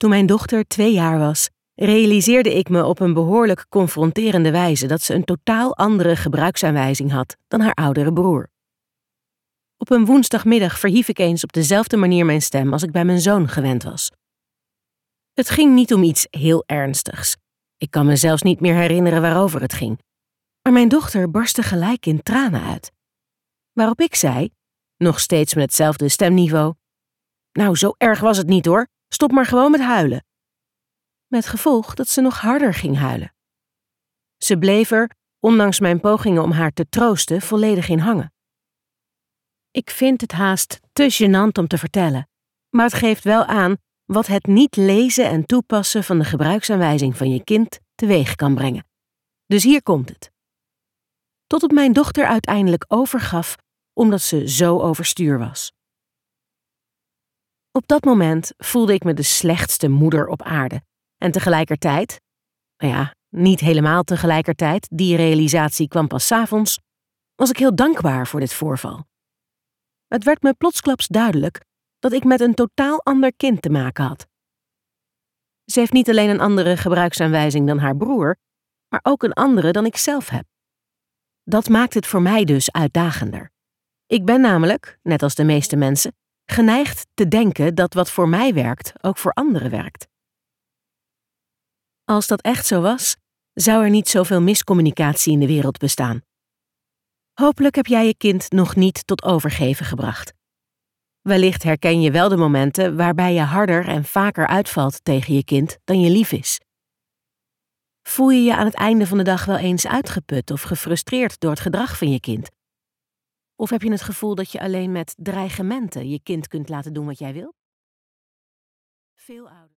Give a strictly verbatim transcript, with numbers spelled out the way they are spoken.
Toen mijn dochter twee jaar was, realiseerde ik me op een behoorlijk confronterende wijze dat ze een totaal andere gebruiksaanwijzing had dan haar oudere broer. Op een woensdagmiddag verhief ik eens op dezelfde manier mijn stem als ik bij mijn zoon gewend was. Het ging niet om iets heel ernstigs. Ik kan me zelfs niet meer herinneren waarover het ging. Maar mijn dochter barstte gelijk in tranen uit. Waarop ik zei, nog steeds met hetzelfde stemniveau: "Nou, zo erg was het niet hoor, stop maar gewoon met huilen." Met gevolg dat ze nog harder ging huilen. Ze bleef er, ondanks mijn pogingen om haar te troosten, volledig in hangen. Ik vind het haast te gênant om te vertellen, maar het geeft wel aan wat het niet lezen en toepassen van de gebruiksaanwijzing van je kind teweeg kan brengen. Dus hier komt het. Tot het mijn dochter uiteindelijk overgaf omdat ze zo overstuur was. Op dat moment voelde ik me de slechtste moeder op aarde en tegelijkertijd, nou ja, niet helemaal tegelijkertijd, die realisatie kwam pas 's avonds, was ik heel dankbaar voor dit voorval. Het werd me plotsklaps duidelijk dat ik met een totaal ander kind te maken had. Ze heeft niet alleen een andere gebruiksaanwijzing dan haar broer, maar ook een andere dan ik zelf heb. Dat maakt het voor mij dus uitdagender. Ik ben namelijk, net als de meeste mensen, geneigd te denken dat wat voor mij werkt ook voor anderen werkt. Als dat echt zo was, zou er niet zoveel miscommunicatie in de wereld bestaan. Hopelijk heb jij je kind nog niet tot overgeven gebracht. Wellicht herken je wel de momenten waarbij je harder en vaker uitvalt tegen je kind dan je lief is. Voel je je aan het einde van de dag wel eens uitgeput of gefrustreerd door het gedrag van je kind? Of heb je het gevoel dat je alleen met dreigementen je kind kunt laten doen wat jij wil? Veel ouders